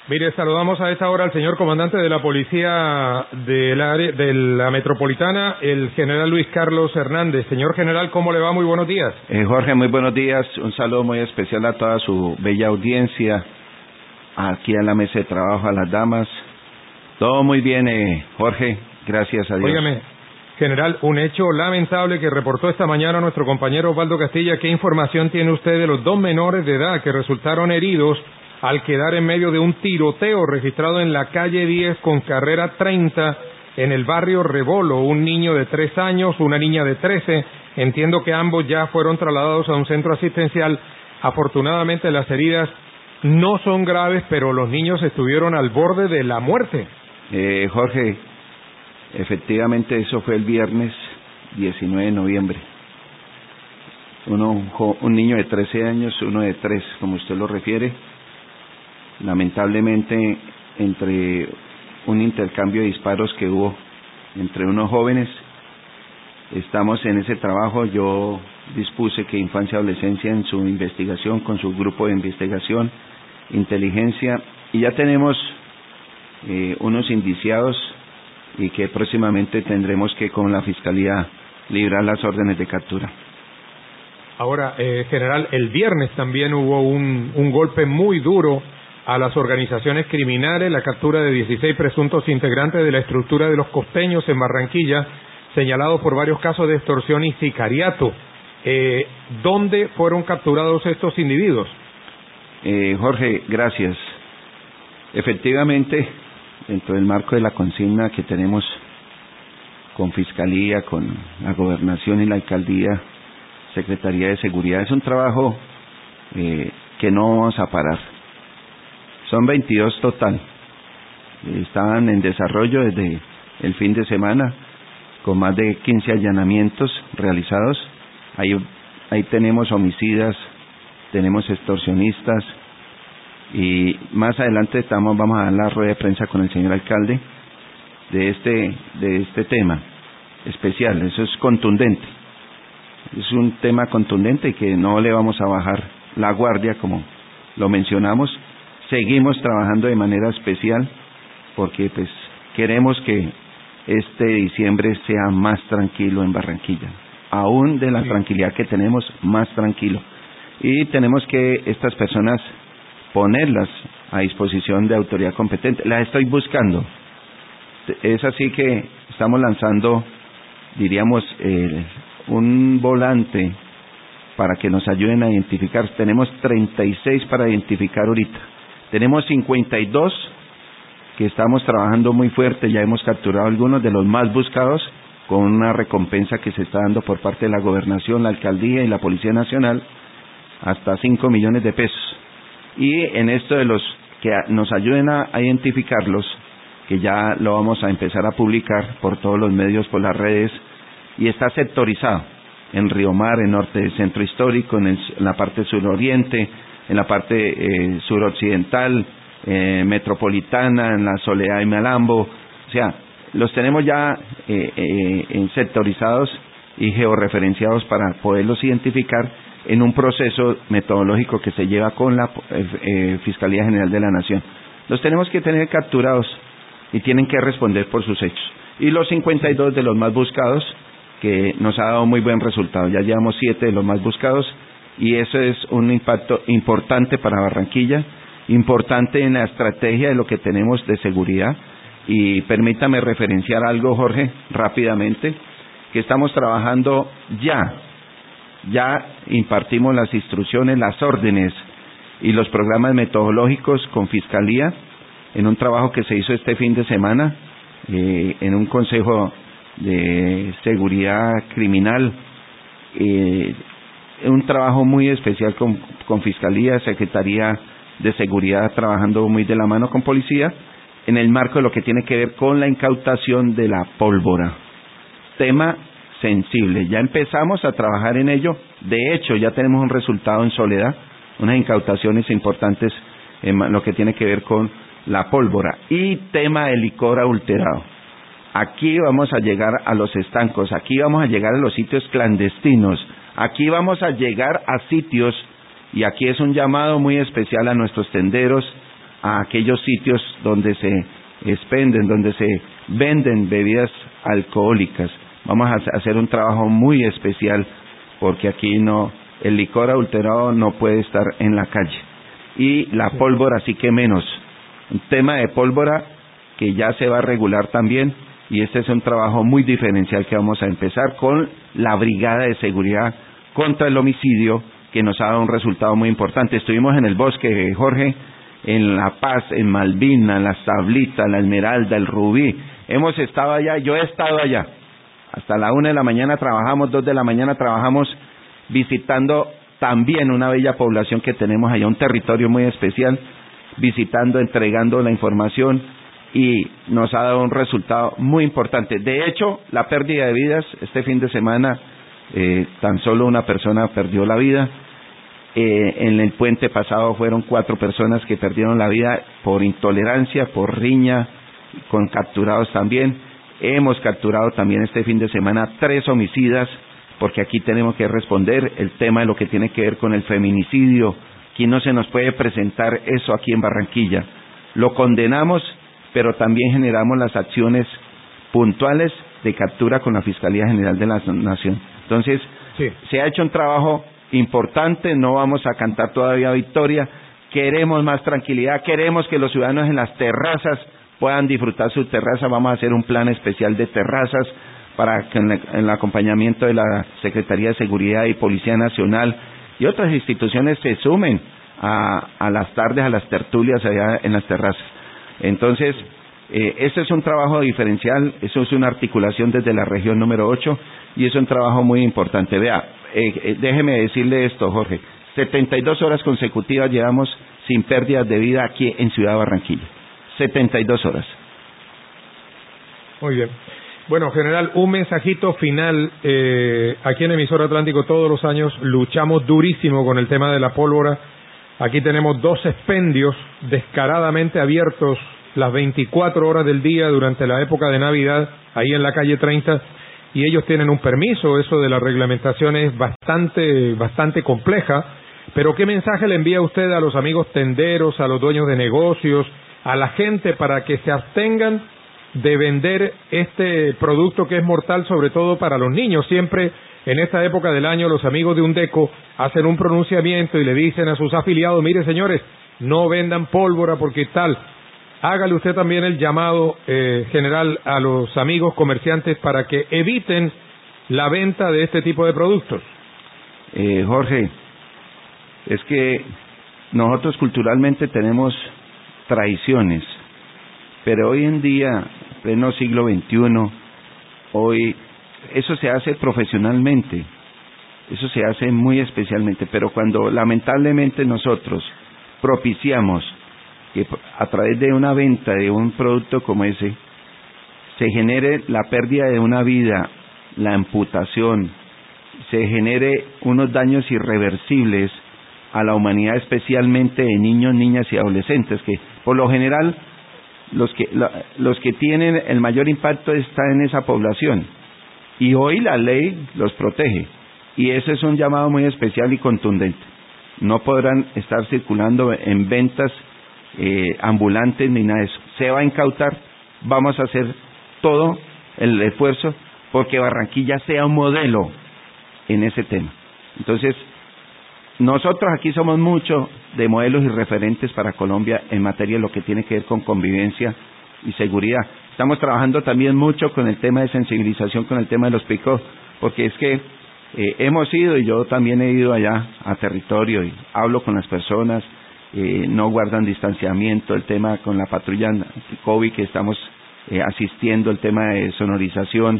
Mire, saludamos a esta hora al señor comandante de la Policía del área, de la Metropolitana, el general Luis Carlos Hernández. Señor general, ¿cómo le va? Muy buenos días. Jorge, muy buenos días. Un saludo muy especial a toda su bella audiencia, aquí a la mesa de trabajo, a las damas. Todo muy bien, Jorge, gracias a Dios. Óigame, general, un hecho lamentable que reportó esta mañana nuestro compañero Osvaldo Castilla. ¿Qué información tiene usted de los dos menores de edad que resultaron heridos al quedar en medio de un tiroteo registrado en la calle 10 con carrera 30 en el barrio Rebolo? Un niño de 3 años, una niña de 13. Entiendo que ambos ya fueron trasladados a un centro asistencial. Afortunadamente las heridas no son graves, pero los niños estuvieron al borde de la muerte. Jorge, efectivamente eso fue el viernes 19 de noviembre. Un niño de 13 años, uno de 3, como usted lo refiere. Lamentablemente, entre un intercambio de disparos que hubo entre unos jóvenes, estamos en ese trabajo. Yo dispuse que Infancia y Adolescencia en su investigación, con su grupo de investigación, inteligencia, y ya tenemos unos indiciados y que próximamente tendremos que con la Fiscalía librar las órdenes de captura. Ahora, general, el viernes también hubo un golpe muy duro a las organizaciones criminales, la captura de 16 presuntos integrantes de la estructura de los costeños en Barranquilla, señalados por varios casos de extorsión y sicariato. ¿Dónde fueron capturados estos individuos? Jorge, gracias. Efectivamente, dentro del marco de la consigna que tenemos con Fiscalía, con la Gobernación y la Alcaldía, Secretaría de Seguridad, es un trabajo que no vamos a parar. Son 22 total. Estaban en desarrollo desde el fin de semana, con más de 15 allanamientos realizados. Ahí tenemos homicidas, tenemos extorsionistas, y más adelante vamos a dar la rueda de prensa con el señor alcalde de este tema especial. Eso es contundente. Es un tema contundente y que no le vamos a bajar la guardia, como lo mencionamos. Seguimos trabajando de manera especial porque pues queremos que este diciembre sea más tranquilo en Barranquilla, aún de la tranquilidad que tenemos, más tranquilo. Y tenemos que estas personas ponerlas a disposición de autoridad competente. Las estoy buscando. Es así que estamos lanzando, diríamos, un volante para que nos ayuden a identificar. Tenemos 36 para identificar ahorita. Tenemos 52 que estamos trabajando muy fuerte. Ya hemos capturado algunos de los más buscados con una recompensa que se está dando por parte de la Gobernación, la Alcaldía y la Policía Nacional, hasta 5 millones de pesos. Y en esto de los que nos ayuden a identificarlos, que ya lo vamos a empezar a publicar por todos los medios, por las redes, y está sectorizado en Río Mar, en norte del centro histórico, en la parte suroriente, en la parte suroccidental, metropolitana, en la Soledad de Malambo. O sea, los tenemos ya sectorizados y georreferenciados para poderlos identificar en un proceso metodológico que se lleva con la Fiscalía General de la Nación. Los tenemos que tener capturados y tienen que responder por sus hechos. Y los 52 de los más buscados, que nos ha dado muy buen resultado. Ya llevamos 7 de los más buscados y eso es un impacto importante para Barranquilla, importante en la estrategia de lo que tenemos de seguridad. Y permítame referenciar algo, Jorge, rápidamente, que estamos trabajando ya impartimos las instrucciones, las órdenes y los programas metodológicos con Fiscalía en un trabajo que se hizo este fin de semana en un Consejo de Seguridad Criminal, un trabajo muy especial con Fiscalía, Secretaría de Seguridad, trabajando muy de la mano con Policía en el marco de lo que tiene que ver con la incautación de la pólvora. Tema sensible. Ya empezamos a trabajar en ello. De hecho, ya tenemos un resultado en Soledad, unas incautaciones importantes en lo que tiene que ver con la pólvora. Y tema de licor adulterado. Aquí vamos a llegar a los estancos, aquí vamos a llegar a los sitios clandestinos, aquí vamos a llegar a sitios, y aquí es un llamado muy especial a nuestros tenderos, a aquellos sitios donde se expenden, donde se venden bebidas alcohólicas. Vamos a hacer un trabajo muy especial porque aquí el licor adulterado no puede estar en la calle. Y la pólvora sí que menos. Un tema de pólvora que ya se va a regular también, y este es un trabajo muy diferencial que vamos a empezar con la Brigada de Seguridad contra el Homicidio, que nos ha dado un resultado muy importante. Estuvimos en el bosque, Jorge, en La Paz, en Malvina, Las Tablitas, La Esmeralda, el Rubí. Hemos estado allá, yo he estado allá. Hasta la 1 de la mañana trabajamos, 2 de la mañana trabajamos, visitando también una bella población que tenemos allá, un territorio muy especial, visitando, entregando la información, y nos ha dado un resultado muy importante. De hecho, la pérdida de vidas, este fin de semana, tan solo una persona perdió la vida. En el puente pasado fueron 4 personas que perdieron la vida por intolerancia, por riña, con capturados también. Hemos capturado también este fin de semana 3 homicidas, porque aquí tenemos que responder el tema de lo que tiene que ver con el feminicidio. Aquí no se nos puede presentar eso aquí en Barranquilla. Lo condenamos, pero también generamos las acciones puntuales de captura con la Fiscalía General de la Nación. Entonces, se ha hecho un trabajo importante, no vamos a cantar todavía victoria, queremos más tranquilidad, queremos que los ciudadanos en las terrazas puedan disfrutar su terraza. Vamos a hacer un plan especial de terrazas para que en el acompañamiento de la Secretaría de Seguridad y Policía Nacional y otras instituciones se sumen a las tardes, a las tertulias allá en las terrazas. Entonces, este es un trabajo diferencial, eso es una articulación desde la región número 8 y es un trabajo muy importante. Vea, déjeme decirle esto, Jorge, 72 horas consecutivas llevamos sin pérdidas de vida aquí en Ciudad de Barranquilla. 72 horas. Muy bien. Bueno, general, un mensajito final. Aquí en Emisora Atlántico todos los años luchamos durísimo con el tema de la pólvora. Aquí tenemos 2 expendios descaradamente abiertos las 24 horas del día durante la época de Navidad, ahí en la calle 30, y ellos tienen un permiso. Eso de la reglamentación es bastante compleja. Pero ¿qué mensaje le envía usted a los amigos tenderos, a los dueños de negocios, a la gente para que se abstengan de vender este producto que es mortal, sobre todo para los niños? Siempre en esta época del año los amigos de UNDECO hacen un pronunciamiento y le dicen a sus afiliados: mire señores, no vendan pólvora porque tal. Hágale usted también el llamado, general, a los amigos comerciantes para que eviten la venta de este tipo de productos. Jorge, es que nosotros culturalmente tenemos tradiciones, pero hoy en día, pleno siglo XXI, hoy eso se hace profesionalmente, eso se hace muy especialmente, pero cuando lamentablemente nosotros propiciamos que a través de una venta de un producto como ese se genere la pérdida de una vida, la amputación, se genere unos daños irreversibles a la humanidad, especialmente de niños, niñas y adolescentes, que por lo general los que tienen el mayor impacto están en esa población, y hoy la ley los protege, y ese es un llamado muy especial y contundente. No podrán estar circulando en ventas ambulantes ni nada de eso. Se va a incautar, vamos a hacer todo el esfuerzo porque Barranquilla sea un modelo en ese tema. Entonces, nosotros aquí somos mucho de modelos y referentes para Colombia en materia de lo que tiene que ver con convivencia y seguridad. Estamos trabajando también mucho con el tema de sensibilización, con el tema de los pick-up, porque es que hemos ido, y yo también he ido allá a territorio y hablo con las personas, no guardan distanciamiento, el tema con la patrulla COVID que estamos asistiendo, el tema de sonorización,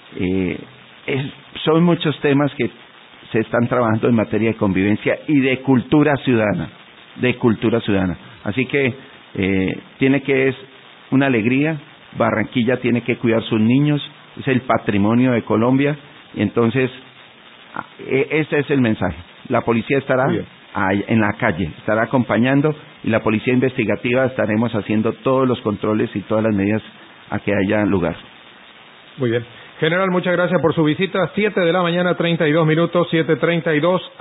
son muchos temas que se están trabajando en materia de convivencia y de cultura ciudadana, Así que es una alegría. Barranquilla tiene que cuidar sus niños, es el patrimonio de Colombia, y entonces ese es el mensaje. La policía estará en la calle, estará acompañando, y la policía investigativa estaremos haciendo todos los controles y todas las medidas a que haya lugar. Muy bien. General, muchas gracias por su visita. 7 de la mañana, 32 minutos, 7:32.